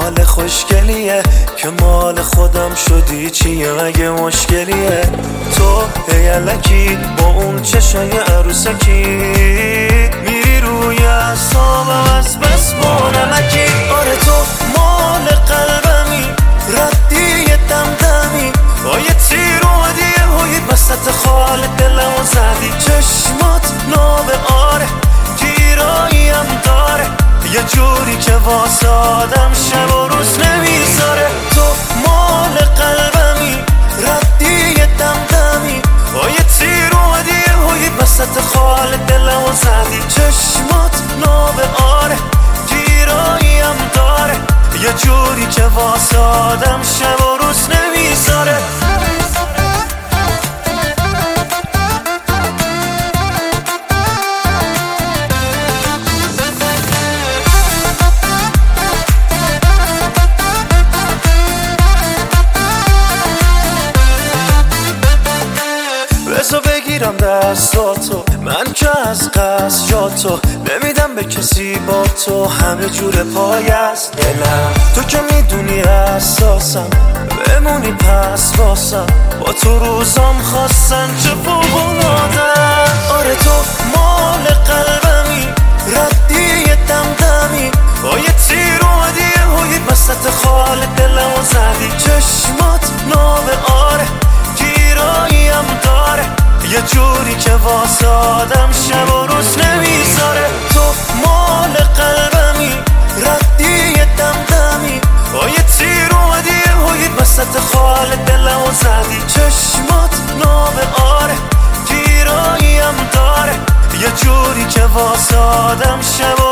حال خوشگلیه که مال خودم شدی چیه مگه مشکلیه؟ تو الکی با اون چشای عروسکی میری روی اعصابم از بس با نمکی. آره تو مال قلبمی، ردی دمدمی، با یه تیر اومدی یهویی وسط خال دلمو زدی. چشمات ناب آره، گیراییم داره، یه جوری که واسه آدم شب و روز نمیذاره. تو مال قلبمی، ردی دمدمی، با یه تیر اومدی یهویی وسط خال دلمو زدی. چشمات ناب آره، گیراییم داره، یه جوری که واسه آدم شب و روز نمیذاره. بذار بگیرم دستاتو، من که از قصد جاتو نمیدم به کسی، با تو همه جور پای است دلم. تو که میدونی اساسم، بمونی پس واسم، با تو روزام خواستن چه فوق‌العاده‌ام. آره تو مال قلبمی، ردی دمدمی، با یه تیر اومدی یهویی وسط خال دلمو زدی. چشمات ناب آره، گیراییم داره، یه جوری که واسه آدم شب و روز نمیذاره. تو مال قلبمی، ردی دمدمی، با یه تیر اومدی یهویی وسط خال دلمو زدی. چشمات ناب آره، گیراییم داره، یه جوری که واسه آدم شب